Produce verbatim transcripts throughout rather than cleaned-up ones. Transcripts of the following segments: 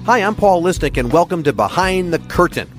Hi, I'm Paul Listic, and welcome to Behind the Curtain.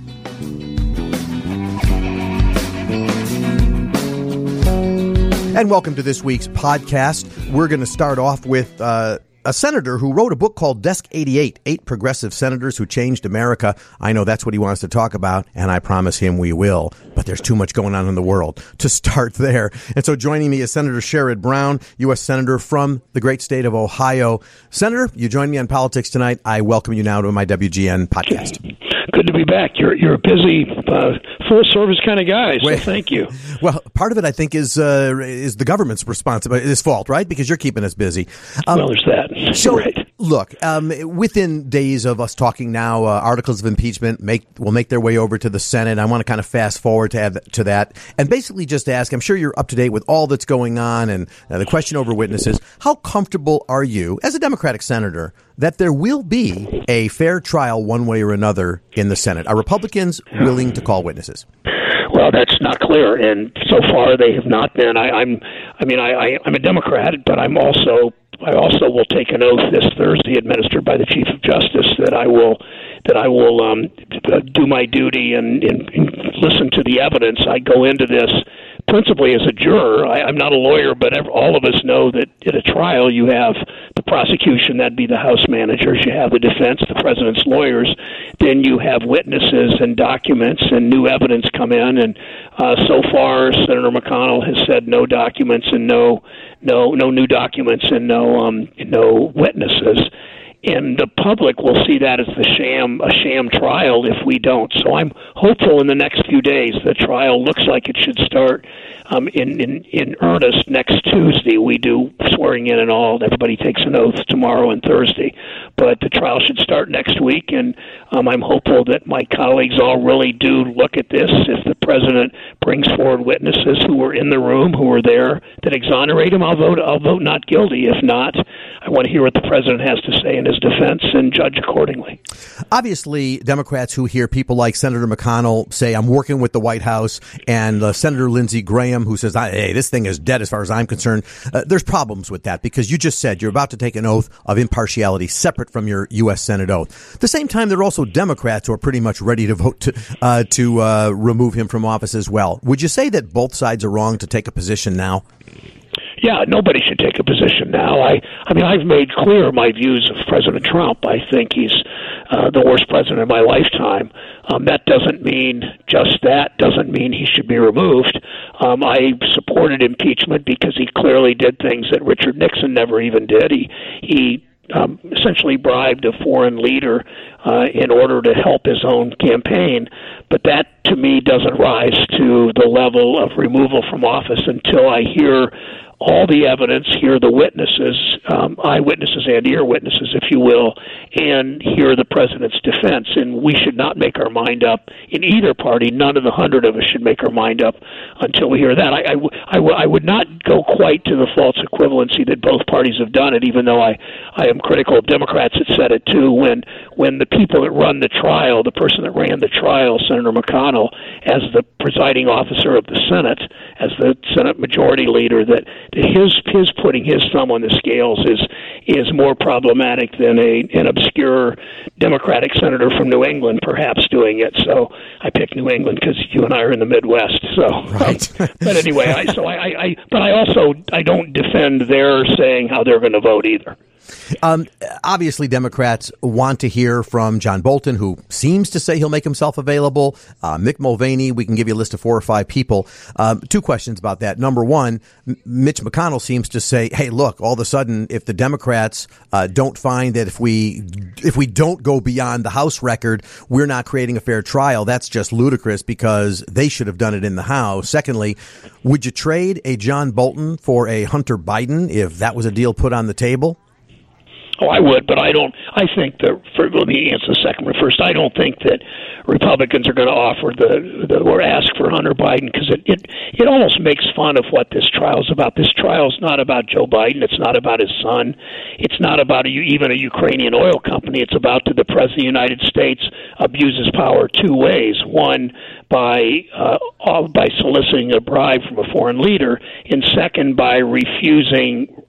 And welcome to this week's podcast. We're going to start off with uh, a senator who wrote a book called Desk eighty-eight, Eight Progressive Senators Who Changed America. I know that's what he wants to talk about, and I promise him we will. But there's too much going on in the world to start there. And so joining me is Senator Sherrod Brown, U S Senator from the great state of Ohio. Senator, you join me on politics tonight. I welcome you now to my W G N podcast. Good to be back. You're you're a busy, uh, full service kind of guy, so Wait, thank you. Well, part of it, I think, is uh, is the government's responsibility, is fault, right? Because you're keeping us busy. Um, well, there's that. So, right. Look, um, within days of us talking now, uh, articles of impeachment make will make their way over to the Senate. I want to kind of fast forward to have to that and basically just ask. I'm sure you're up to date with all that's going on and uh, the question over witnesses. How comfortable are you, as a Democratic senator, that there will be a fair trial one way or another in the Senate? Are Republicans willing to call witnesses? Well, that's not clear, and so far they have not been. I, I'm, I mean, I, I, I'm a Democrat, but I'm also, I also will take an oath this Thursday, administered by the Chief of Justice, that I will, that I will um, do my duty and, and, and listen to the evidence. I go into this principally as a juror. I, I'm not a lawyer, but every, all of us know that at a trial you have the prosecution, that'd be the House managers, you have the defense, the president's lawyers, then you have witnesses and documents and new evidence come in, and uh, so far Senator McConnell has said no documents and no no no new documents and no um, no witnesses. And the public will see that as the sham, a sham trial if we don't. So I'm hopeful in the next few days the trial looks like it should start um, in, in, in earnest next Tuesday. We do swearing in and all. Everybody takes an oath tomorrow and Thursday. But the trial should start next week, and um, I'm hopeful that my colleagues all really do look at this. If the president brings forward witnesses who were in the room, who were there, that exonerate him, I'll vote. I'll vote not guilty. If not, I want to hear what the president has to say in his defense and judge accordingly. Obviously, Democrats who hear people like Senator McConnell say, I'm working with the White House, and uh, Senator Lindsey Graham, who says, hey, this thing is dead as far as I'm concerned, uh, there's problems with that because you just said you're about to take an oath of impartiality separate from your U S Senate oath. At the same time, there are also Democrats who are pretty much ready to vote to, uh, to uh, remove him from office as well. Would you say that both sides are wrong to take a position now? Yeah, nobody should take a position now. I, I mean, I've made clear my views of President Trump. I think he's uh, the worst president of my lifetime. Um, that doesn't mean just that. Doesn't mean he should be removed. Um, I supported impeachment because he clearly did things that Richard Nixon never even did. He he. Um, essentially bribed a foreign leader uh, in order to help his own campaign. But that, to me, doesn't rise to the level of removal from office until I hear all the evidence, hear the witnesses, um, eyewitnesses and ear witnesses, if you will, and hear the president's defense. And we should not make our mind up in either party. None of the hundred of us should make our mind up until we hear that. I, I, I, I would not go quite to the false equivalency that both parties have done it, even though I, I am critical of Democrats that said it too, when, when the people that run the trial, the person that ran the trial, Senator McConnell, as the presiding officer of the Senate, as the Senate Majority Leader, that his his putting his thumb on the scales is is more problematic than a an obscure Democratic senator from New England perhaps doing it. So I picked New England because you and I are in the Midwest. So, right. um, but anyway, I, so I, I, I but I also I don't defend their saying how they're going to vote either. Um, obviously, Democrats want to hear from John Bolton, who seems to say he'll make himself available. Uh, Mick Mulvaney, we can give you a list of four or five people. Um, two questions about that. Number one, M- Mitch McConnell seems to say, hey, look, all of a sudden, if the Democrats uh, don't find that if we if we don't go beyond the House record, we're not creating a fair trial, that's just ludicrous because they should have done it in the House. Secondly, would you trade a John Bolton for a Hunter Biden if that was a deal put on the table? Oh, I would, but I don't. I think that. For, let me answer the second one first. I don't think that Republicans are going to offer the, the or ask for Hunter Biden because it, it it almost makes fun of what this trial is about. This trial is not about Joe Biden. It's not about his son. It's not about a, even a Ukrainian oil company. It's about did the President of the United States abuse his power two ways. One, by uh, by soliciting a bribe from a foreign leader, and second, by refusing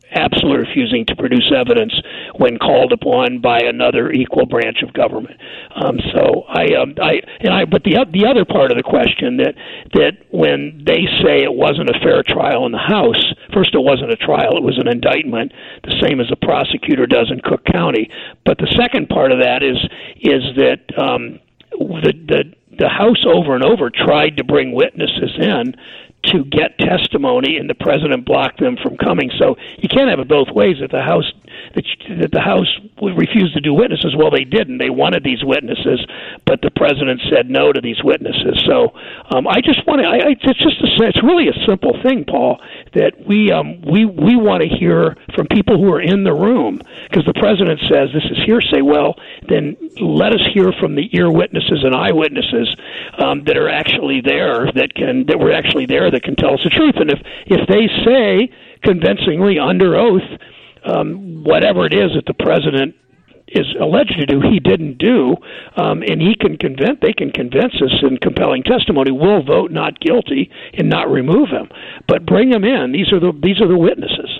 absolutely refusing to produce evidence when called upon by another equal branch of government. Um, so I, um, I, and I, but the the other part of the question that that when they say it wasn't a fair trial in the House, first it wasn't a trial, it was an indictment, the same as the prosecutor does in Cook County. But the second part of that is is that um, the the the House over and over tried to bring witnesses in to get testimony, and the president blocked them from coming. So you can't have it both ways. That the House that, that the House would refuse to do witnesses. Well, they didn't. They wanted these witnesses, but the president said no to these witnesses. So um, I just want to. I, I, it's just a, it's really a simple thing, Paul. That we um, we we want to hear from people who are in the room, because the president says this is hearsay. Well, then let us hear from the ear witnesses and eyewitnesses um, that are actually there, that can that were actually there, that can tell us the truth. And if if they say convincingly under oath um, whatever it is that the president is alleged to do, he didn't do, um, and he can convince, they can convince us in compelling testimony, we'll vote not guilty and not remove him. But bring him in. These are the these are the witnesses.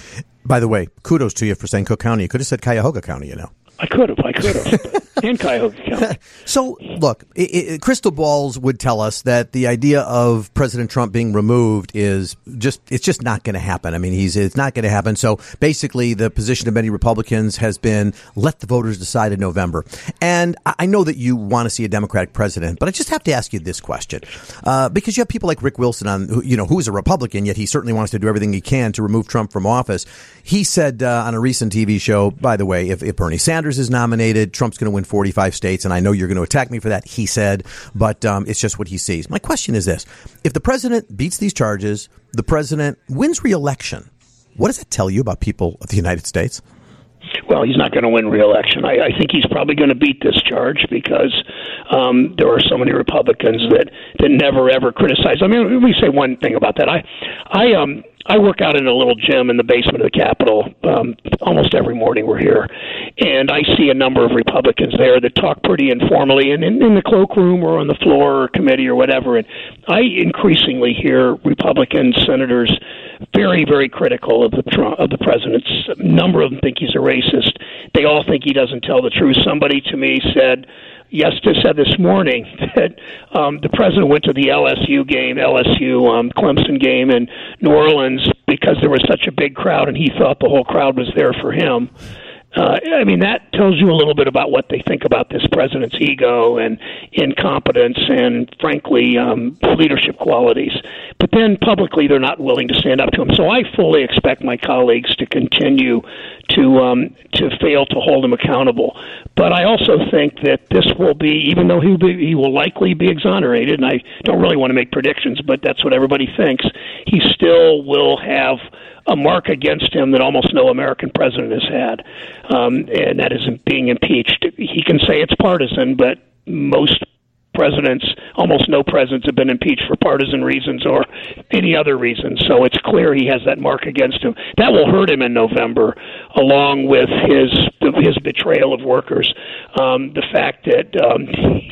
By the way, kudos to you for saying Cook County. You could have said Cuyahoga County, you know. I could have, I could have, and Cuyahoga County. So, look, it, it, crystal balls would tell us that the idea of President Trump being removed is just, it's just not going to happen. I mean, he's, it's not going to happen. So basically the position of many Republicans has been, let the voters decide in November. And I know that you want to see a Democratic president, but I just have to ask you this question, uh, because you have people like Rick Wilson on, who, you know, who is a Republican, yet he certainly wants to do everything he can to remove Trump from office. He said uh, on a recent T V show, by the way, if, if Bernie Sanders is nominated, Trump's going to win forty-five states, and I know you're going to attack me for that, he said, but um, it's just what he sees. My question is this. If the president beats these charges, the president wins re-election, what does that tell you about people of the United States? Well, he's not going to win re-election. I, I think he's probably going to beat this charge because um, there are so many Republicans that, that never, ever criticize. I mean, let me say one thing about that. I, I, um, I work out in a little gym in the basement of the Capitol um, almost every morning we're here, and I see a number of Republicans there that talk pretty informally and in, in the cloakroom or on the floor or committee or whatever, and I increasingly hear Republican senators very, very critical of the Trump, of the president. A number of them think he's a racist. They all think he doesn't tell the truth. Somebody to me said yesterday, said this morning that um, the president went to the L S U game, L S U um, Clemson game in New Orleans because there was such a big crowd, and he thought the whole crowd was there for him. Uh, I mean, that tells you a little bit about what they think about this president's ego and incompetence and, frankly, um, leadership qualities. But then publicly, they're not willing to stand up to him. So I fully expect my colleagues to continue to um, to fail to hold him accountable. But I also think that this will be, even though he will, be, he will likely be exonerated, and I don't really want to make predictions, but that's what everybody thinks, he still will have a mark against him that almost no American president has had, um, and that is being impeached. He can say it's partisan, but most presidents, almost no presidents, have been impeached for partisan reasons or any other reason. So it's clear he has that mark against him. That will hurt him in November, along with his his betrayal of workers. Um, the fact that um,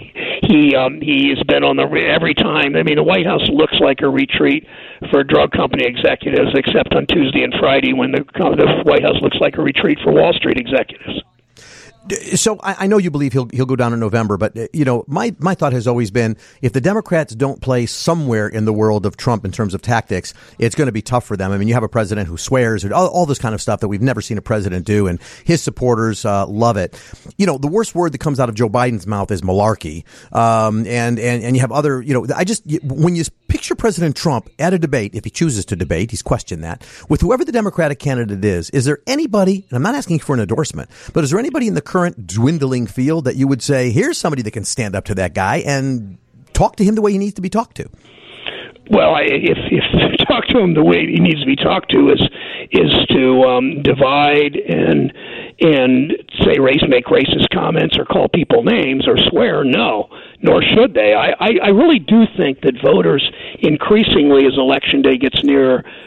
he um, he has been on the every time. I mean, the White House looks like a retreat for drug company executives, except on Tuesday and Friday when the the White House looks like a retreat for Wall Street executives. So I, I know you believe he'll he'll go down in November, but uh, you know my my thought has always been if the Democrats don't play somewhere in the world of Trump in terms of tactics, it's going to be tough for them. I mean, you have a president who swears and all, all this kind of stuff that we've never seen a president do, and his supporters uh, love it. You know, the worst word that comes out of Joe Biden's mouth is malarkey, um, and and and you have other. You know, I just when you picture President Trump at a debate, if he chooses to debate, he's questioned that with whoever the Democratic candidate is. Is there anybody? And I'm not asking for an endorsement, but is there anybody in the current dwindling field that you would say, here's somebody that can stand up to that guy and talk to him the way he needs to be talked to? Well, I, if if talk to him the way he needs to be talked to is is to um, divide and and say race, make racist comments or call people names or swear, no, nor should they. I, I, I really do think that voters increasingly, as Election Day gets nearer,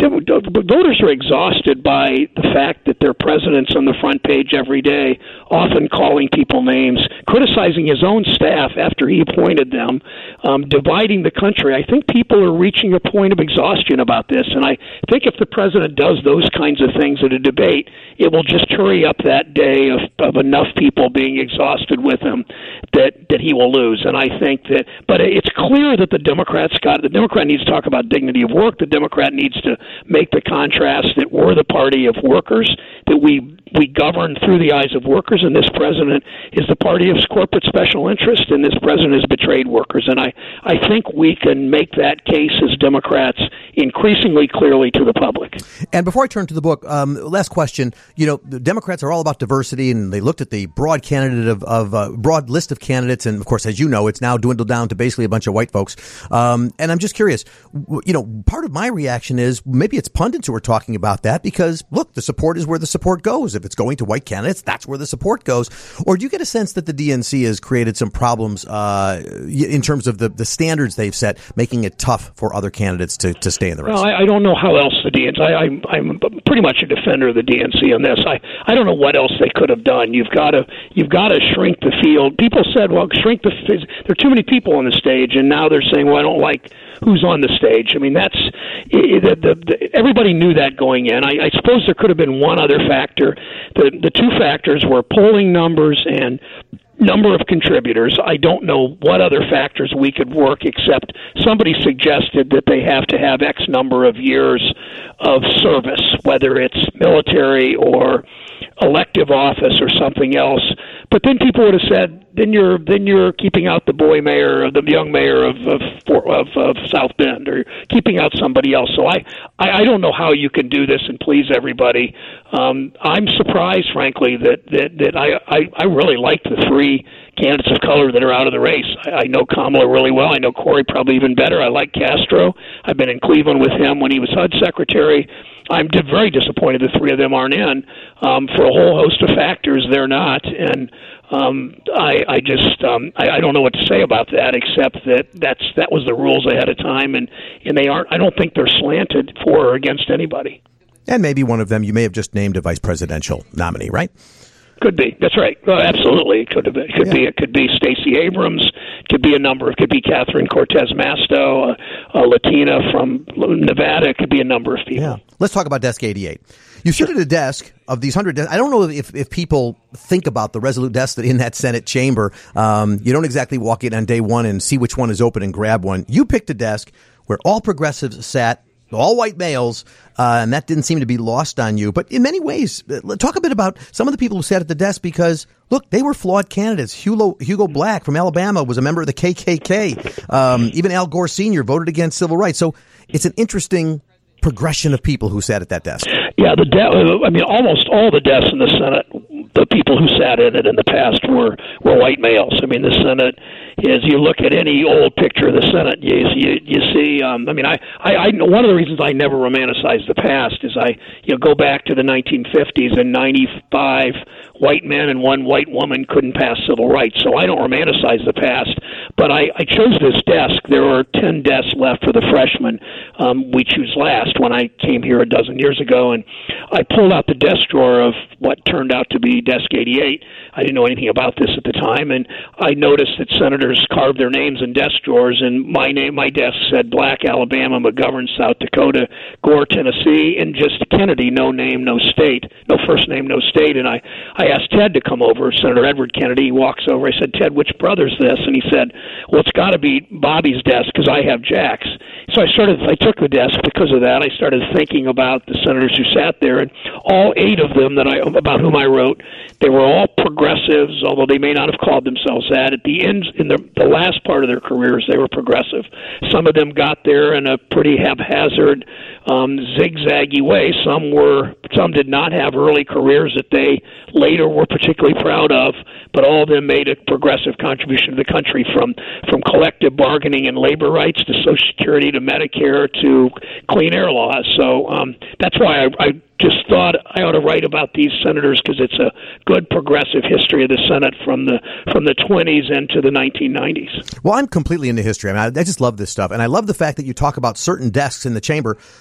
voters are exhausted by the fact that their president's on the front page every day, often calling people names, criticizing his own staff after he appointed them, um, dividing the country. I think people are reaching a point of exhaustion about this, and I think if the president does those kinds of things at a debate, it will just hurry up that day of, of enough people being exhausted with him that, that he will lose. And I think that, but it's clear that the Democrats got, the Democrat needs to talk about dignity of work. The Democrat needs to make the contrast that we're the party of workers, that we we govern through the eyes of workers, and this president is the party of corporate special interest, and this president has betrayed workers. And I, I think we can make that case as Democrats increasingly clearly to the public. And before I turn to the book, um, last question. You know, the Democrats are all about diversity, and they looked at the broad candidate of, of uh, broad list of candidates, and of course, as you know, it's now dwindled down to basically a bunch of white folks. Um, and I'm just curious, you know, part of my reaction is maybe it's pundits who are talking about that because, look, the support is where the support goes. If it's going to white candidates, that's where the support goes. Or do you get a sense that the D N C has created some problems uh, in terms of the, the standards they've set, making it tough for other candidates to, to stay in the race? Well, I, I don't know how else the D N C. I, I'm, I'm pretty much a defender of the D N C on this. I, I don't know what else they could have done. You've got to you've got to shrink the field. People said, well, shrink the. There are too many people on the stage, and now they're saying, well, I don't like who's on the stage. I mean, that's it, the, the, the, everybody knew that going in. I, I suppose there could have been one other factor. The the two factors were polling numbers and number of contributors. I don't know what other factors we could work, except somebody suggested that they have to have X number of years of service, whether it's military or elective office or something else. But then people would have said, then you're then you're keeping out the boy mayor or the young mayor of of, of of South Bend, or keeping out somebody else. So I, I, I don't know how you can do this and please everybody. Um, I'm surprised, frankly, that that, that I, I, I really like the three candidates of color that are out of the race. I, I know Kamala really well. I know Corey probably even better. I like Castro. I've been in Cleveland with him when he was H U D secretary. I'm di- very disappointed the three of them aren't in. Um, for a whole host of factors, they're not. And um, I, I just um, I, I don't know what to say about that, except that that's that was the rules ahead of time, and, and they aren't. I don't think they're slanted for or against anybody. And maybe one of them you may have just named a vice presidential nominee, right? Could be. That's right. Well, absolutely. It could have been. It could yeah. be. It could be Stacey Abrams. It could be a number. It could be Catherine Cortez Masto, a, a Latina from Nevada. It could be a number of people. Yeah. Let's talk about Desk eighty-eight. You sit at a desk of these hundred desks. I don't know if, if people think about the Resolute desks that in that Senate chamber. Um, you don't exactly walk in on day one and see which one is open and grab one. You picked a desk where all progressives sat, all white males, uh, and that didn't seem to be lost on you. But in many ways, talk a bit about some of the people who sat at the desk, because, look, they were flawed candidates. Hugo, Hugo Black from Alabama was a member of the K K K. Um, even Al Gore Senior voted against civil rights. So it's an interesting progression of people who sat at that desk. Yeah, the de- I mean, almost all the desks in the Senate, the people who sat in it in the past were, were white males. I mean, the Senate, as you look at any old picture of the Senate, you you, you see. Um, I mean, I, I, I one of the reasons I never romanticize the past is I you know go back to the nineteen fifties and ninety-five white men and one white woman couldn't pass civil rights. So I don't romanticize the past. But I, I chose this desk. There are ten desks left for the freshmen. Um, we choose last when I came here a dozen years ago, and I pulled out the desk drawer of what turned out to be Desk eighty-eight. I didn't know anything about this at the time, and I noticed that senators carved their names in desk drawers, and my name, my desk said Black, Alabama, McGovern, South Dakota, Gore, Tennessee, and just Kennedy, no name, no state, no first name, no state. And I, I asked Ted to come over, Senator Edward Kennedy. He walks over. I said, Ted, which brother's this? And he said, well, it's got to be Bobby's desk because I have Jack's. So I started, I took the desk because of that. I started thinking about the senators who sat there, and all eight of them that I, about whom I wrote, they were all progressives, although they may not have called themselves that. At the end, in the, the last part of their careers, they were progressive. Some of them got there in a pretty haphazard, um, zigzaggy way. Some were, some did not have early careers that they later were particularly proud of, but all of them made a progressive contribution to the country, from, from collective bargaining and labor rights to Social Security to Medicare to clean air laws. So um, that's why I, I just thought I ought to write about these senators, because it's a good progressive history of the Senate from the from the twenties into the nineteen nineties. Well, I'm completely into history. I mean, I, I just love this stuff, and I love the fact that you talk about certain desks in the chamber.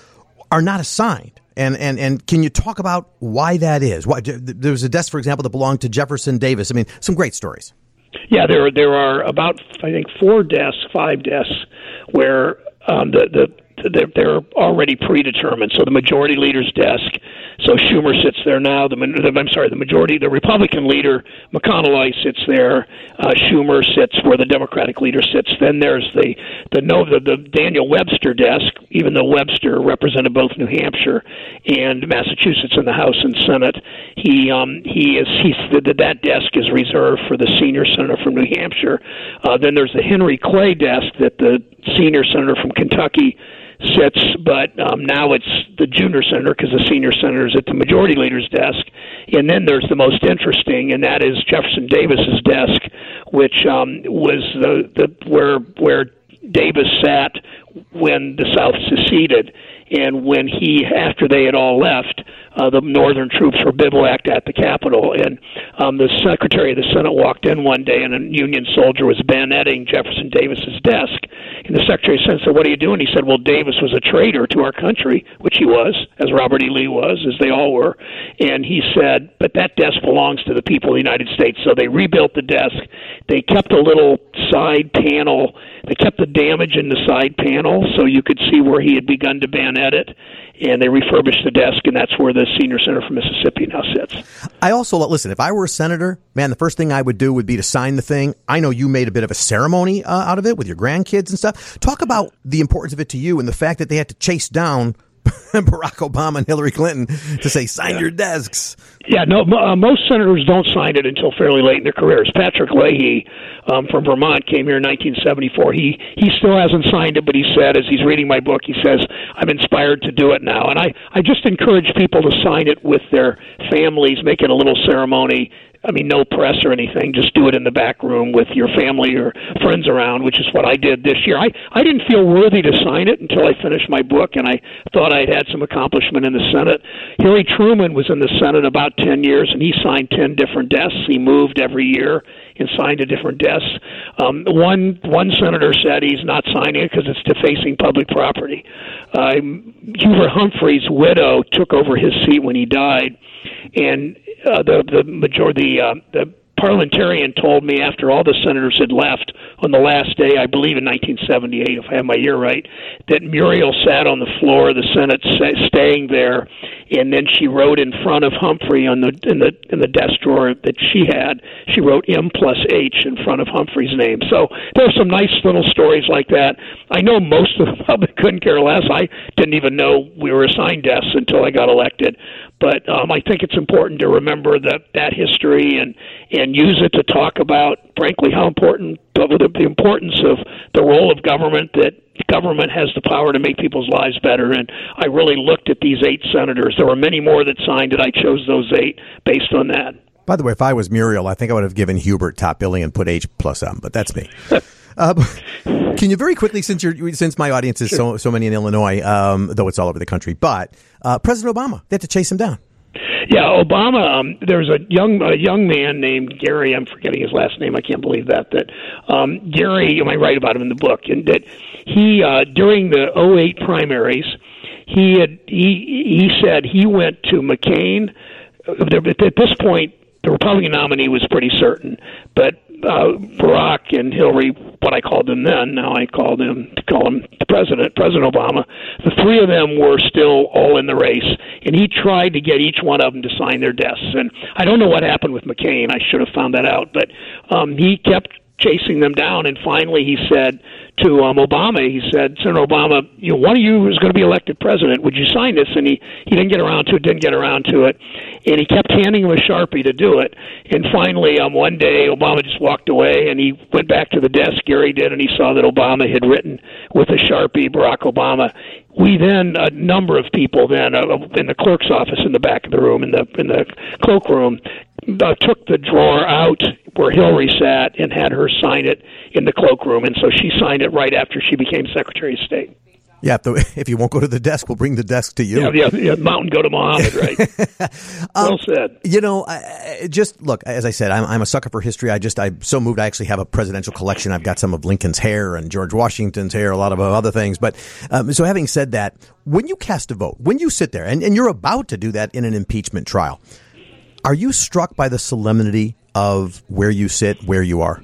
are not assigned. And, and and can you talk about why that is? Why, there was a desk, for example, that belonged to Jefferson Davis. I mean, some great stories. Yeah, there there are about, I think, four desks, five desks, where um, the, the they're, they're already predetermined. So the majority leader's desk, so Schumer sits there now. The, the I'm sorry, the majority, the Republican leader, McConnell sits there. Uh, Schumer sits where the Democratic leader sits. Then there's the the no the, the Daniel Webster desk, even though Webster represented both New Hampshire and Massachusetts in the House and Senate. He um, he is he's that that desk is reserved for the senior senator from New Hampshire. Uh, then there's the Henry Clay desk that the senior senator from Kentucky sits, but um, now it's the junior senator because the senior senator is at the majority leader's desk. And then there's the most interesting, and that is Jefferson Davis's desk, which um, was the, the where where Davis sat when the South seceded, and when he, after they had all left, uh, the Northern troops were bivouacked at the Capitol, and um, the Secretary of the Senate walked in one day, and a Union soldier was bayoneting Jefferson Davis's desk. And the Secretary of the Senate said, "What are you doing?" He said, "Well, Davis was a traitor to our country," which he was, as Robert E. Lee was, as they all were. And he said, "But that desk belongs to the people of the United States." So they rebuilt the desk. They kept a little side panel. They kept the damage in the side panel so you could see where he had begun to bayonet it. And they refurbished the desk, and that's where the senior senator from Mississippi now sits. I also, listen, if I were a senator, man, the first thing I would do would be to sign the thing. I know you made a bit of a ceremony uh, out of it with your grandkids and stuff. Talk about the importance of it to you and the fact that they had to chase down Barack Obama and Hillary Clinton to say, sign yeah. your desks. Yeah, no, uh, most senators don't sign it until fairly late in their careers. Patrick Leahy um, from Vermont came here in nineteen seventy-four. He he still hasn't signed it, but he said, as he's reading my book, he says, I'm inspired to do it now. And I, I just encourage people to sign it with their families, make it a little ceremony. I mean, no press or anything. Just do it in the back room with your family or friends around, which is what I did this year. I, I didn't feel worthy to sign it until I finished my book, and I thought I'd had some accomplishment in the Senate. Harry Truman was in the Senate about ten years, and he signed ten different desks. He moved every year and signed a different desk. Um, one one senator said he's not signing it because it's defacing public property. Uh, Hubert Humphrey's widow took over his seat when he died, and uh, the the majority the, uh, the parliamentarian told me after all the senators had left on the last day, I believe in nineteen seventy-eight, if I have my year right, that Muriel sat on the floor of the Senate, staying there, and then she wrote in front of Humphrey on the in the in the desk drawer that she had. She wrote M plus H in front of Humphrey's name. So there's some nice little stories like that. I know most of the public couldn't care less. I didn't even know we were assigned desks until I got elected. But um, I think it's important to remember that that history and and use it to talk about, frankly, how important the, the importance of the role of government, that government has the power to make people's lives better. And I really looked at these eight senators. There were many more that signed it. I chose those eight based on that. By the way, if I was Muriel, I think I would have given Hubert top billing and put H plus M, but that's me. Uh, can you very quickly, since you're, since my audience is sure. so so many in Illinois, um, though it's all over the country, but uh, President Obama, they had to chase him down. Yeah, Obama. Um, there's a young a young man named Gary. I'm forgetting his last name. I can't believe that. That um, Gary. You might write about him in the book. And that he uh, during the oh eight primaries, he had he he said he went to McCain. At this point, the Republican nominee was pretty certain, but uh, Barack and Hillary, what I called them then, now I call them to call him the president, President Obama. The three of them were still all in the race, and he tried to get each one of them to sign their desks. And I don't know what happened with McCain. I should have found that out, but um, he kept chasing them down, and finally he said to um, Obama, he said, Senator Obama, you know, one of you is going to be elected president. Would you sign this? And he, he didn't get around to it, didn't get around to it. And he kept handing him a Sharpie to do it. And finally, um, one day, Obama just walked away, and he went back to the desk, Gary did, and he saw that Obama had written with a Sharpie, Barack Obama. We then, a number of people then, uh, in the clerk's office in the back of the room, in the in the cloakroom, uh, took the drawer out where Hillary sat and had her sign it in the cloakroom. And so she signed it right after she became Secretary of State. Yeah, if, the, if you won't go to the desk, we'll bring the desk to you. Yeah, yeah, yeah mountain go to Muhammad, right? Well um, said. You know, I, just look, as I said, I'm, I'm a sucker for history. I just, I'm so moved. I actually have a presidential collection. I've got some of Lincoln's hair and George Washington's hair, a lot of other things. But um, so having said that, when you cast a vote, when you sit there, and, and you're about to do that in an impeachment trial, are you struck by the solemnity of where you sit, where you are?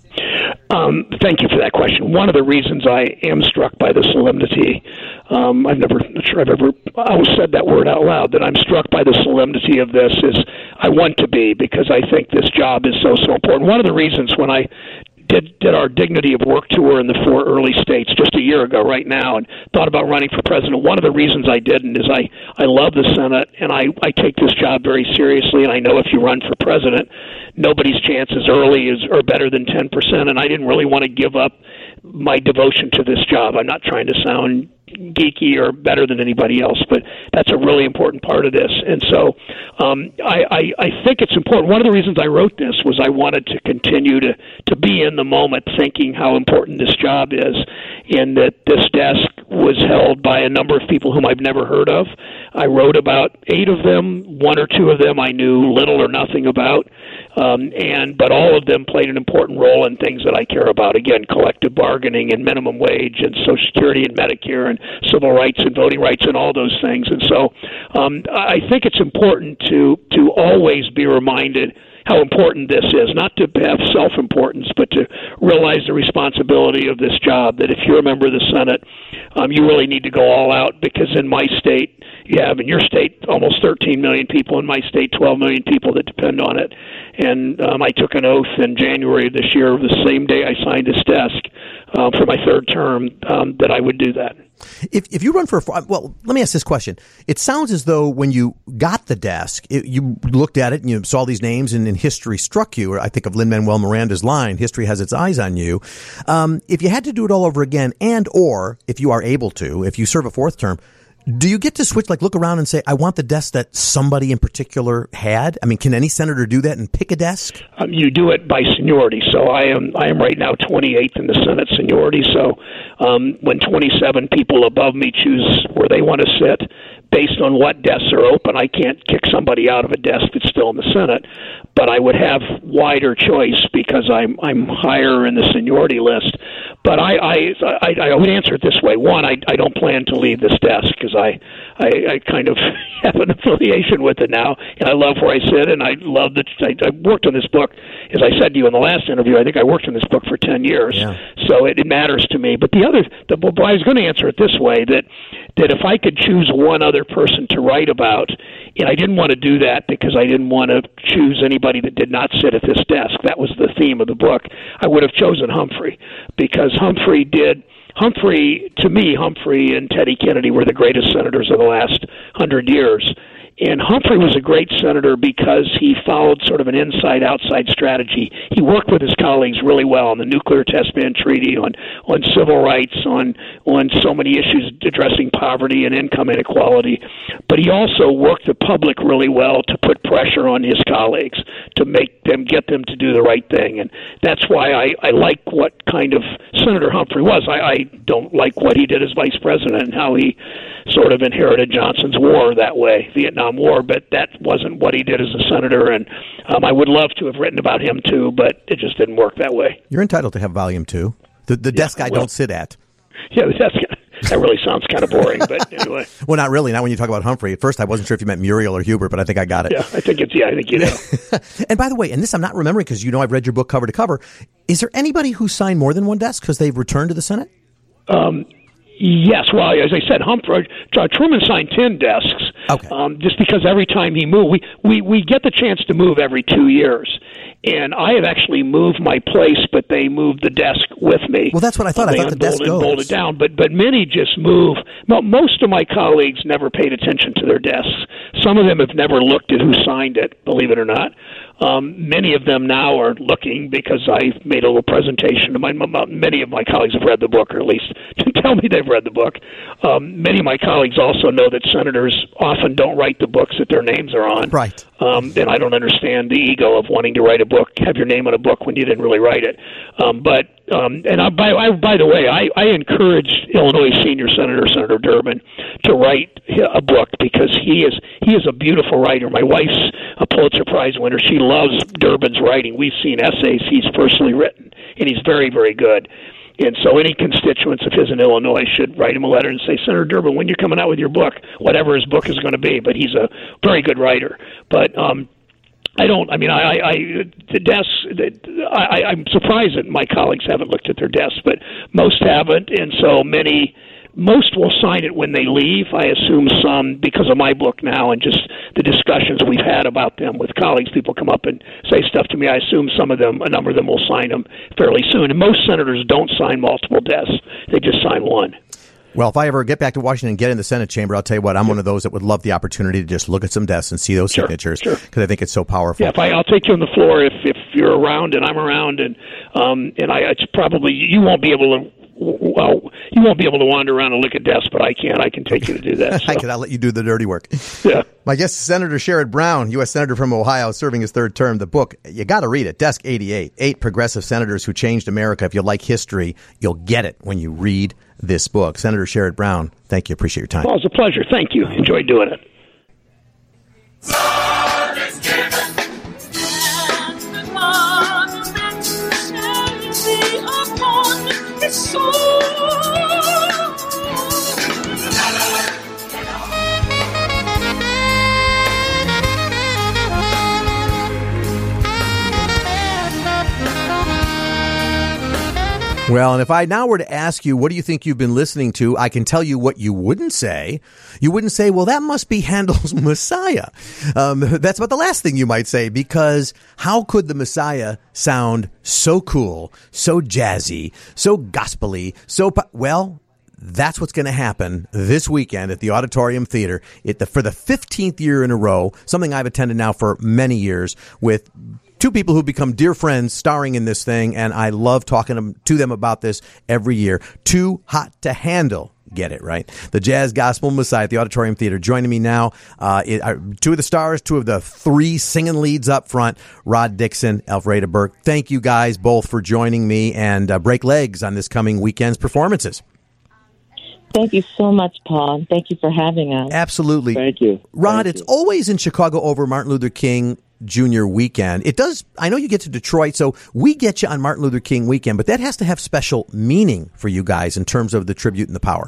Um, thank you for that question. One of the reasons I am struck by the solemnity, um, I've never, not sure I've ever always said that word out loud, that I'm struck by the solemnity of this is I want to be, because I think this job is so, so important. One of the reasons when I did did our Dignity of Work tour in the four early states just a year ago right now and thought about running for president, one of the reasons I didn't is I, I love the Senate, and I, I take this job very seriously, and I know if you run for president, nobody's chances early is are better than ten percent, and I didn't really want to give up my devotion to this job. I'm not trying to sound geeky or better than anybody else, but that's a really important part of this. And so um, I, I, I think it's important. One of the reasons I wrote this was I wanted to continue to, to be in the moment thinking how important this job is, and that this desk was held by a number of people whom I've never heard of. I wrote about eight of them. One or two of them I knew little or nothing about. Um, and but all of them played an important role in things that I care about. Again, collective bargaining and minimum wage and Social Security and Medicare and civil rights and voting rights and all those things. And so um, I think it's important to to always be reminded how important this is, not to have self-importance, but to realize the responsibility of this job, that if you're a member of the Senate, um, you really need to go all out, because in my state, you have in your state almost thirteen million people, in my state twelve million people that depend on it. And um, I took an oath in January of this year, the same day I signed this desk uh, for my third term, um, that I would do that. If if you run for a, well, let me ask this question. It sounds as though when you got the desk, it, you looked at it and you saw these names, and, and history struck you. Or I think of Lin-Manuel Miranda's line, "History has its eyes on you." Um, if you had to do it all over again, and or if you are able to, if you serve a fourth term, do you get to switch, like look around and say, I want the desk that somebody in particular had? I mean, can any senator do that and pick a desk? Um, you do it by seniority. So I am I am right now twenty-eighth in the Senate seniority. So um, when twenty-seven people above me choose where they want to sit, based on what desks are open, I can't kick somebody out of a desk that's still in the Senate. But I would have wider choice because I'm I'm higher in the seniority list. But I I, I, I would answer it this way. One, I, I don't plan to leave this desk because I, I I kind of have an affiliation with it now, and I love where I sit, and I love that I, I worked on this book. As I said to you in the last interview, I think I worked on this book for ten years, yeah. So it, it matters to me. But the other, the, well, I was going to answer it this way, that that if I could choose one other person to write about, and I didn't want to do that because I didn't want to choose anybody that did not sit at this desk. That was the theme of the book. I would have chosen Humphrey, because Humphrey did, Humphrey, to me, Humphrey and Teddy Kennedy were the greatest senators of the last hundred years. And Humphrey was a great senator because he followed sort of an inside-outside strategy. He worked with his colleagues really well on the Nuclear Test Ban Treaty, on on civil rights, on on so many issues addressing poverty and income inequality. But he also worked the public really well to put pressure on his colleagues to make them, get them to do the right thing. And that's why I, I like what kind of Senator Humphrey was. I, I don't like what he did as vice president and how he sort of inherited Johnson's war that way, Vietnam War, but that wasn't what he did as a senator, and um, I would love to have written about him too, but it just didn't work that way. You're entitled to have volume two. The, the yeah, desk I well, don't sit at. Yeah, the desk, that really sounds kind of boring, but anyway. Well, not really. Not when you talk about Humphrey. At first, I wasn't sure if you meant Muriel or Hubert, but I think I got it. Yeah, I think it's, yeah, I think you know. And by the way, and this I'm not remembering because you know I've read your book cover to cover, is there anybody who signed more than one desk because they've returned to the Senate? Um, Yes, well, as I said, Humphrey, uh, Truman signed ten desks. Okay. Um, just because every time he moved, we, we, we get the chance to move every two years. And I have actually moved my place, but they moved the desk with me. Well, that's what I thought. I thought the desk goes. Bolted down, but but many just move. Most of my colleagues never paid attention to their desks. Some of them have never looked at who signed it, believe it or not. Um, many of them now are looking because I made a little presentation. My, my, many of my colleagues have read the book, or at least tell me they've read the book. Um, many of my colleagues also know that senators often don't write the books that their names are on. Right. Um, and I don't understand the ego of wanting to write a book, have your name on a book when you didn't really write it. Um, but um, and I, by, I, by the way, I, I encouraged Illinois Senior Senator Senator Durbin to write a book because he is he is a beautiful writer. My wife's a Pulitzer Prize winner. She loves Durbin's writing. We've seen essays he's personally written, and he's very, very good. And so any constituents of his in Illinois should write him a letter and say, Senator Durbin, when you're coming out with your book, whatever his book is going to be, but he's a very good writer. But um, I don't, I mean, I, I the desks, I, I'm surprised that my colleagues haven't looked at their desks, but most haven't, and so many, most will sign it when they leave. I assume some, because of my book now and just the discussions we've had about them with colleagues, people come up and say stuff to me. I assume some of them, a number of them will sign them fairly soon. And most senators don't sign multiple desks. They just sign one. Well, if I ever get back to Washington and get in the Senate chamber, I'll tell you what, I'm one of those that would love the opportunity to just look at some desks and see those sure, signatures because sure. I think it's so powerful. Yeah, if I, I'll take you on the floor if, if you're around and I'm around, and um, and I it's probably, you won't be able to, well, you won't be able to wander around and look at desks, but I can. I can take you to do that. So. I can. I'll let you do the dirty work. Yeah. My guest is Senator Sherrod Brown, U S Senator from Ohio, serving his third term. The book, you got to read it, Desk eighty-eight, Eight Progressive Senators Who Changed America. If you like history, you'll get it when you read this book. Senator Sherrod Brown, thank you. Appreciate your time. Well, it's a pleasure. Thank you. Enjoyed doing it. Well, and if I now were to ask you, what do you think you've been listening to? I can tell you what you wouldn't say. You wouldn't say, well, that must be Handel's Messiah. Um, that's about the last thing you might say, because how could the Messiah sound so cool, so jazzy, so gospel-y, so, po- well, that's what's going to happen this weekend at the Auditorium Theater it, the, for the fifteenth year in a row, something I've attended now for many years with two people who become dear friends starring in this thing, and I love talking to them about this every year. Too Hot to Handle. Get it, right? The Jazz Gospel Messiah at the Auditorium Theater. Joining me now, uh, it, uh, two of the stars, two of the three singing leads up front, Rod Dixon, Elfreda Burke. Thank you guys both for joining me, and uh, break legs on this coming weekend's performances. Thank you so much, Paul. Thank you for having us. Absolutely. Thank you. Rod, Thank it's you. always in Chicago over Martin Luther King Junior weekend. It does, I know you get to Detroit, so we get you on Martin Luther King weekend, but that has to have special meaning for you guys in terms of the tribute and the power.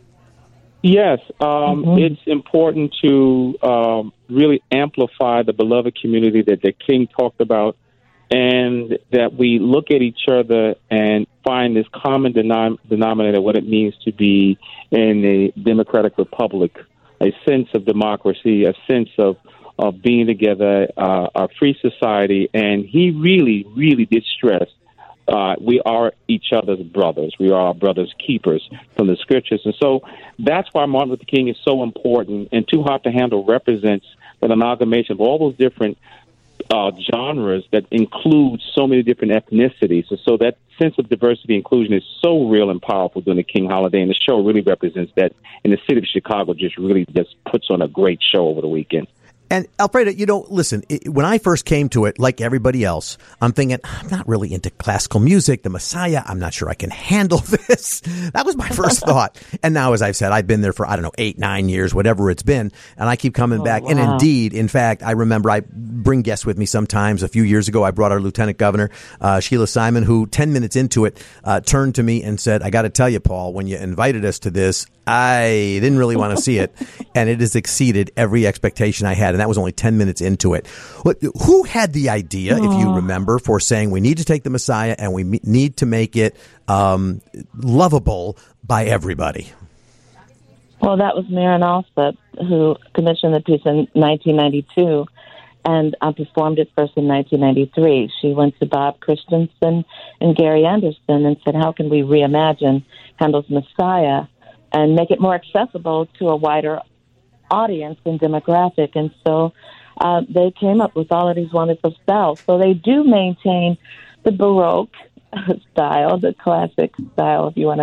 Yes, um, mm-hmm. It's important to um, really amplify the beloved community that the King talked about, and that we look at each other and find this common denom- denominator, what it means to be in a democratic republic, a sense of democracy, a sense of of being together, uh, a free society. And he really, really did stress uh, we are each other's brothers. We are our brothers' keepers from the scriptures. And so that's why Martin Luther King is so important. And Too Hot to Handle represents an amalgamation of all those different uh, genres that include so many different ethnicities. And so that sense of diversity and inclusion is so real and powerful during the King holiday. And the show really represents that. And the city of Chicago just really just puts on a great show over the weekend. And Elfreda, you know, listen, it, when I first came to it, like everybody else, I'm thinking, I'm not really into classical music, the Messiah. I'm not sure I can handle this. That was my first thought. And now, as I've said, I've been there for, I don't know, eight, nine years, whatever it's been. And I keep coming oh, back. Wow. And indeed, in fact, I remember I bring guests with me sometimes. A few years ago, I brought our Lieutenant Governor, uh, Sheila Simon, who ten minutes into it, uh, turned to me and said, I got to tell you, Paul, when you invited us to this, I didn't really want to see it, and it has exceeded every expectation I had, and that was only ten minutes into it. Who had the idea, Aww. if you remember, for saying we need to take the Messiah and we need to make it um, lovable by everybody? Well, that was Maren Alsop, who commissioned the piece in nineteen ninety-two, and uh, performed it first in nineteen ninety-three. She went to Bob Christensen and Gary Anderson and said, how can we reimagine Handel's Messiah and make it more accessible to a wider audience and demographic? And so uh, they came up with all of these wonderful styles. So they do maintain the Baroque style, the classic style, if you want to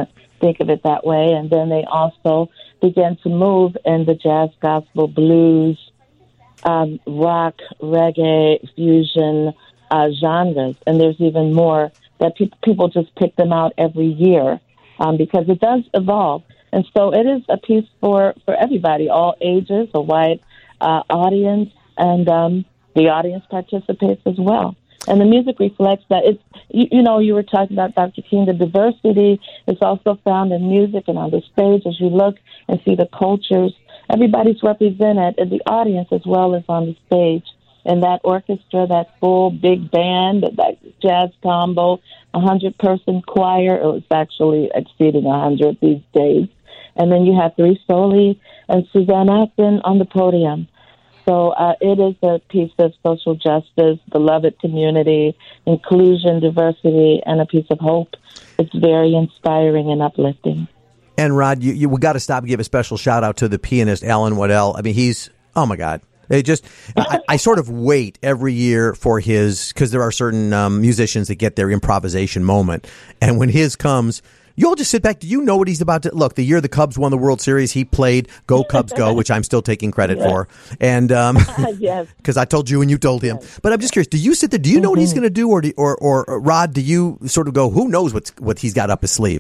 think of it that way. And then they also began to move in the jazz, gospel, blues, um, rock, reggae, fusion uh, genres. And there's even more that pe- people just pick them out every year um, because it does evolve. And so it is a piece for, for everybody, all ages, a wide uh, audience, and um, the audience participates as well. And the music reflects that. It's you, you know, you were talking about, Doctor King, the diversity is also found in music and on the stage as you look and see the cultures. Everybody's represented in the audience as well as on the stage. And that orchestra, that full big band, that jazz combo, a hundred-person choir, it was actually exceeding a hundred these days. And then you have Three Soli and Suzanne Acton on the podium. So uh, it is a piece of social justice, beloved community, inclusion, diversity, and a piece of hope. It's very inspiring and uplifting. And Rod, you, you we got to stop and give a special shout out to the pianist Alan Waddell. I mean, he's oh my God. It just I, I sort of wait every year for his, because there are certain um, musicians that get their improvisation moment, and when his comes, you'll just sit back. Do you know what he's about to look? The year the Cubs won the World Series, he played "Go Cubs Go," which I'm still taking credit yes. for, and um, yes, because I told you and you told him. Yes. But I'm just curious. Do you sit there? Do you know mm-hmm. what he's going to do, or, do, or or or Rod? Do you sort of go, who knows what's what he's got up his sleeve?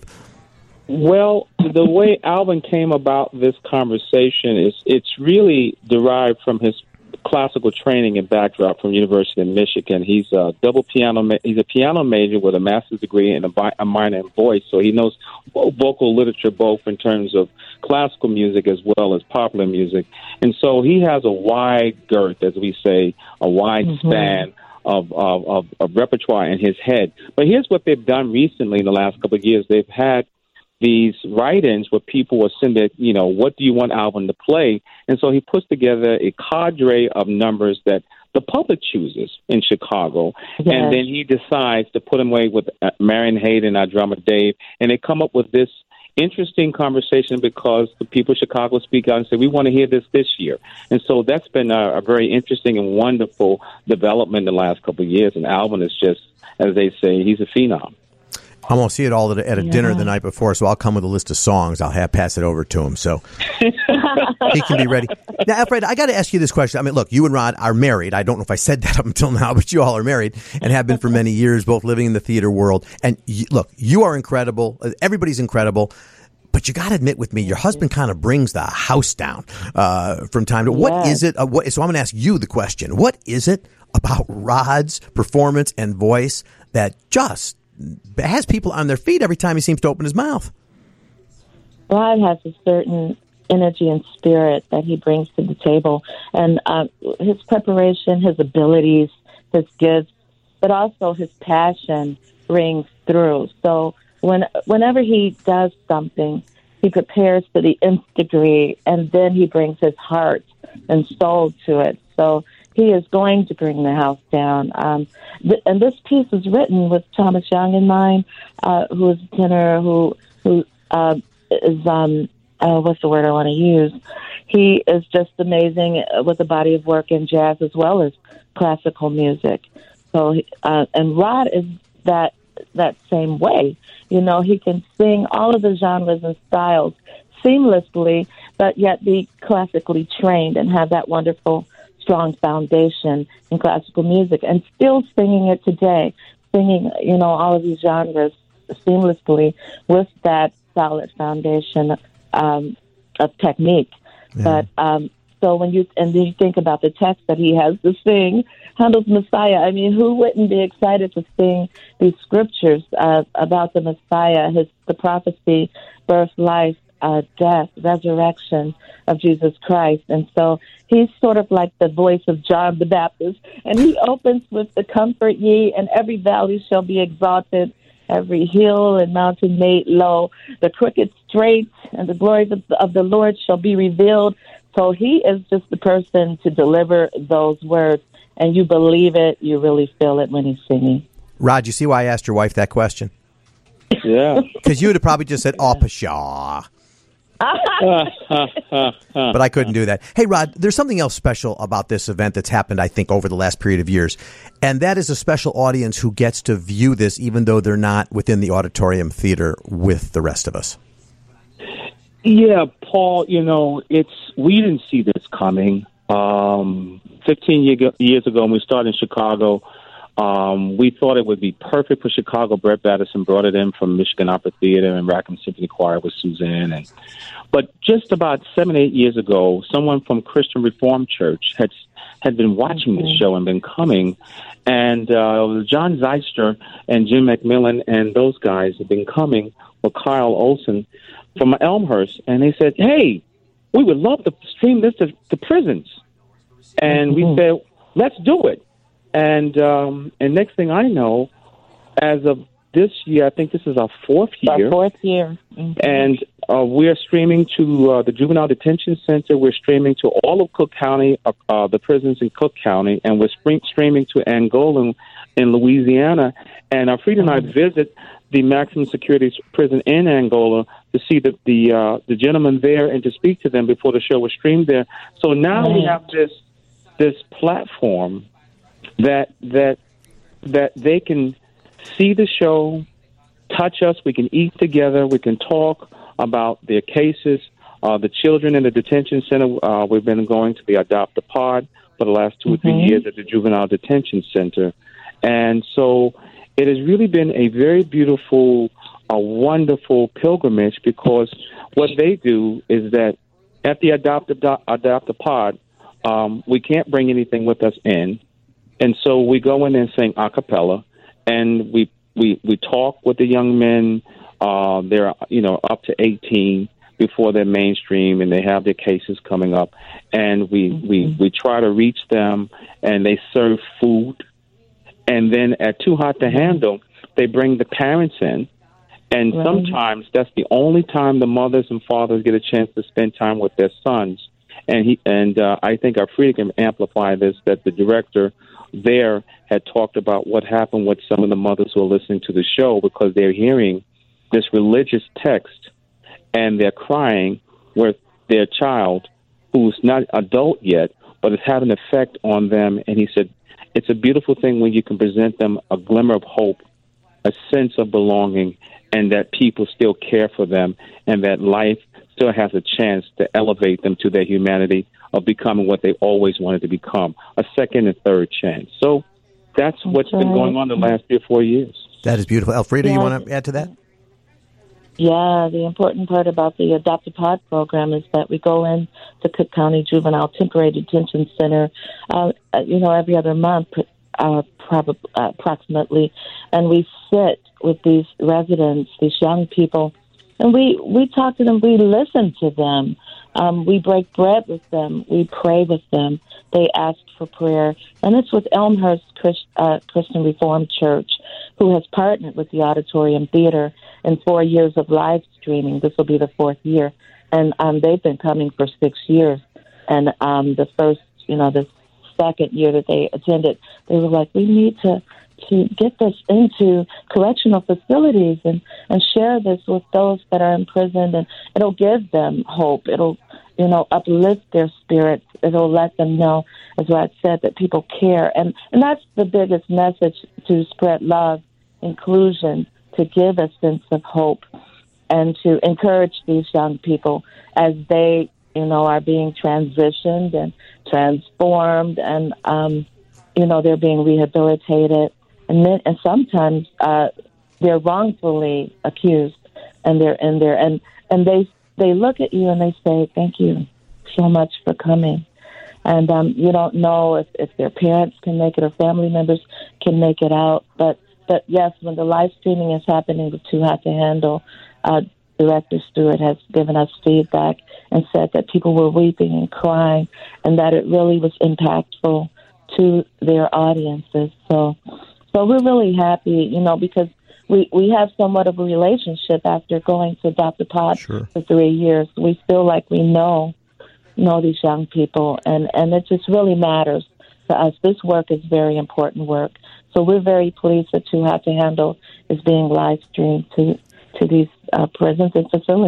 Well, the way Alvin came about this conversation is it's really derived from his classical training and backdrop from University of Michigan. He's a double piano. Ma- he's a piano major with a master's degree and a, bi- a minor in voice. So he knows vocal literature both in terms of classical music as well as popular music. And so he has a wide girth, as we say, a wide mm-hmm. span of, of, of, of repertoire in his head. But here's what they've done recently in the last couple of years. They've had these write-ins where people will send it, you know, what do you want Alvin to play? And so he puts together a cadre of numbers that the public chooses in Chicago. Yes. And then he decides to put them away with uh, Marion Hayden, our drummer Dave, and they come up with this interesting conversation because the people of Chicago speak out and say, we want to hear this this year. And so that's been a, a very interesting and wonderful development in the last couple of years. And Alvin is just, as they say, he's a phenom. I'm going to see it all at a, at a yeah. dinner the night before, so I'll come with a list of songs. I'll have pass it over to him so he can be ready. Now, Alfred, I got to ask you this question. I mean, look, you and Rod are married. I don't know if I said that up until now, but you all are married and have been for many years, both living in the theater world. And you, look, you are incredible. Everybody's incredible. But you got to admit with me, your husband kind of brings the house down uh, from time to time. What yes. is it? Uh, what, so I'm going to ask you the question. What is it about Rod's performance and voice that just has people on their feet every time he seems to open his mouth? Rod has a certain energy and spirit that he brings to the table. And uh, his preparation, his abilities, his gifts, but also his passion rings through. So when whenever he does something, he prepares to the nth degree, and then he brings his heart and soul to it. So he is going to bring the house down. Um, th- and this piece is written with Thomas Young in mind, uh, who is a tenor, who who uh, is, um, uh, what's the word I want to use? He is just amazing with a body of work in jazz as well as classical music. So, uh, and Rod is that that same way. You know, he can sing all of the genres and styles seamlessly, but yet be classically trained and have that wonderful strong foundation in classical music, and still singing it today, singing, you know, all of these genres seamlessly with that solid foundation um, of technique. Yeah. But um, so when you, and then you think about the text that he has to sing, Handel's Messiah, I mean, who wouldn't be excited to sing these scriptures uh, about the Messiah, his the prophecy, birth, life, Uh, death, resurrection of Jesus Christ. And so he's sort of like the voice of John the Baptist. And he opens with the comfort ye, and every valley shall be exalted, every hill and mountain made low, the crooked straight, and the glories of the, of the Lord shall be revealed. So he is just the person to deliver those words. And you believe it, you really feel it when he's singing. Rod, you see why I asked your wife that question? Yeah. Because you would have probably just said, oh, pshaw. But I couldn't do that. Hey, Rod, there's something else special about this event that's happened, I think, over the last period of years. And that is a special audience who gets to view this even though they're not within the auditorium theater with the rest of us. Yeah, Paul, you know, it's we didn't see this coming. Um, fifteen year, years ago when we started in Chicago, um, we thought it would be perfect for Chicago. Brett Batterson brought it in from Michigan Opera Theater and Rackham Symphony Choir with Suzanne. And, but just about seven, eight years ago, someone from Christian Reformed Church had had been watching the show and been coming. And uh, John Zeister and Jim McMillan and those guys have been coming with Kyle Olson from Elmhurst. And they said, hey, we would love to stream this to, to prisons. And we said, let's do it. And um, and next thing I know, as of this year, I think this is our fourth year. Our fourth year. Mm-hmm. And uh, we're streaming to uh, the Juvenile Detention Center. We're streaming to all of Cook County, uh, uh, the prisons in Cook County. And we're spring- streaming to Angola in Louisiana. And our Frieda and I visit the maximum security prison in Angola to see the the, uh, the gentlemen there and to speak to them before the show was streamed there. So now we have this this platform that that that they can see the show, touch us. We can eat together. We can talk about their cases. Uh, the children in the detention center, uh, we've been going to the Adopt-A-Pod for the last two mm-hmm. or three years at the Juvenile Detention Center. And so it has really been a very beautiful, a wonderful pilgrimage, because what they do is that at the Adopt-A-Pod, um, we can't bring anything with us in. And so we go in and sing a cappella, and we, we, we talk with the young men. Uh, they're, you know, up to eighteen before they're mainstream, and they have their cases coming up. And we, mm-hmm. we, we try to reach them, and they serve food. And then at Too Hot to Handle, they bring the parents in. And right. sometimes that's the only time the mothers and fathers get a chance to spend time with their sons. And he and uh, I think our Frieda can amplify this, that the director there had talked about what happened with some of the mothers who are listening to the show, because they're hearing this religious text and they're crying with their child who's not adult yet, but it's having an effect on them. And he said, it's a beautiful thing when you can present them a glimmer of hope, a sense of belonging, and that people still care for them, and that life still has a chance to elevate them to their humanity of becoming what they always wanted to become, a second and third chance. So that's, that's what's right. been going on the last three or four years. That is beautiful. Elfrida, yeah. you want to add to that? Yeah, the important part about the Adopt-A-Pod program is that we go in to Cook County Juvenile Temporary Detention Center, uh, you know, every other month, uh, probably uh, approximately, and we sit with these residents, these young people, and we, we talk to them, we listen to them. Um, we break bread with them. We pray with them. They ask for prayer. And it's with Elmhurst Christ, uh, Christian Reformed Church, who has partnered with the Auditorium Theater in four years of live streaming. This will be the fourth year. And um, they've been coming for six years. And um, the first, you know, the second year that they attended, they were like, we need to to get this into correctional facilities and, and share this with those that are imprisoned, and it'll give them hope. It'll, you know, uplift their spirits. It'll let them know, as Rod said, that people care. And, and that's the biggest message, to spread love, inclusion, to give a sense of hope, and to encourage these young people as they, you know, are being transitioned and transformed, and, um, you know, they're being rehabilitated. And then, and sometimes uh, they're wrongfully accused, and they're in there, and, and they they look at you and they say, "Thank you so much for coming." And um, you don't know if, if their parents can make it or family members can make it out. But but yes, when the live streaming is happening with Too Hot to Handle, uh, Director Stewart has given us feedback and said that people were weeping and crying, and that it really was impactful to their audiences. So. So we're really happy, you know, because we, we have somewhat of a relationship after going to Adopt-A-Pod sure. for three years. We feel like we know know these young people, and, and it just really matters to us. This work is very important work. So we're very pleased that Too Hot to Handle is being live streamed to, to these uh, prisons and facilities.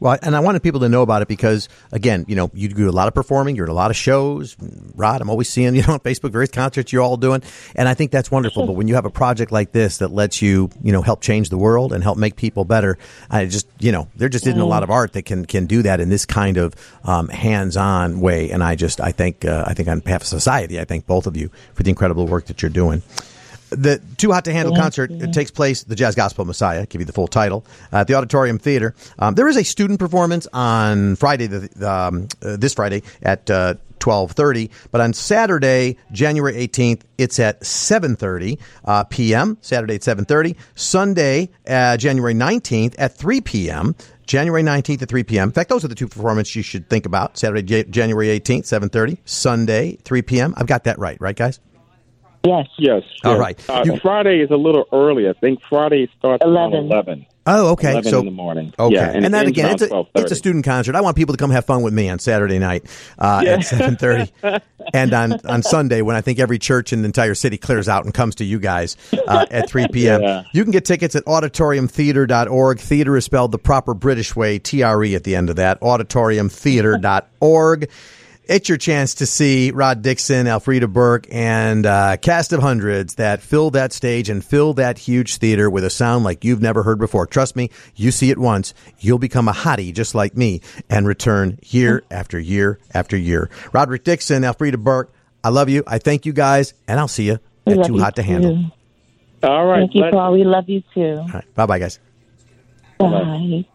Well, and I wanted people to know about it because, again, you know, you do a lot of performing. You're at a lot of shows. Rod, I'm always seeing you know on Facebook, various concerts you're all doing. And I think that's wonderful. But when you have a project like this that lets you, you know, help change the world and help make people better, I just, you know, there just isn't a lot of art that can, can do that in this kind of um, hands-on way. And I just, I think, uh, I think on behalf of society, I thank both of you for the incredible work that you're doing. The Too Hot to Handle concert it takes place, the Jazz Gospel Messiah, give you the full title, uh, at the Auditorium Theater. Um, there is a student performance on Friday, the, um, uh, this Friday at uh, twelve thirty. But on Saturday, January eighteenth, it's at seven thirty uh, p.m., Saturday at seven thirty. Sunday, uh, January nineteenth at three p.m., January nineteenth at three p.m. In fact, those are the two performances you should think about. Saturday, J- January eighteenth, seven thirty. Sunday, three p.m. I've got that right, right, guys? Yes. Yes. All yes. right. Uh, You- Friday is a little early. I think Friday starts eleven. around eleven. Oh, okay. eleven So in the morning. Okay, Yeah, and, and then it again, ends it's a around it's a student concert. I want people to come have fun with me on Saturday night uh, at seven thirty, and on on Sunday when I think every church in the entire city clears out and comes to you guys uh, at three p.m. Yeah. You can get tickets at auditorium theater dot org. Theater is spelled the proper British way, T R E at the end of that. auditorium theater dot org. It's your chance to see Rod Dixon, Elfrida Burke, and a cast of hundreds that fill that stage and fill that huge theater with a sound like you've never heard before. Trust me, you see it once, you'll become a hottie just like me and return year after year after year. Roderick Dixon, Elfrida Burke, I love you. I thank you guys, and I'll see you We at love Too you Hot to too. Handle. All right. Thank you, let's- Paul. We love you too. All right, bye-bye, guys. Bye.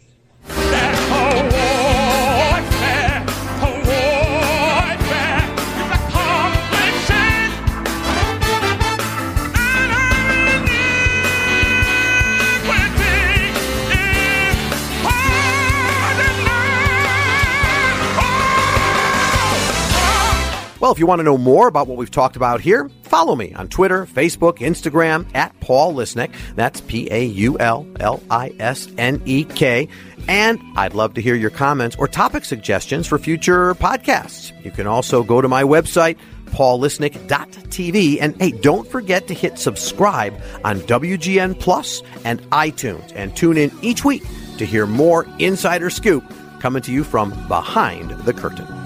Well, if you want to know more about what we've talked about here, follow me on Twitter, Facebook, Instagram, at Paul Lisnek. That's P A U L L I S N E K. And I'd love to hear your comments or topic suggestions for future podcasts. You can also go to my website, paul lisnek dot t v. And hey, don't forget to hit subscribe on W G N Plus and iTunes. And tune in each week to hear more Insider Scoop coming to you from behind the curtain.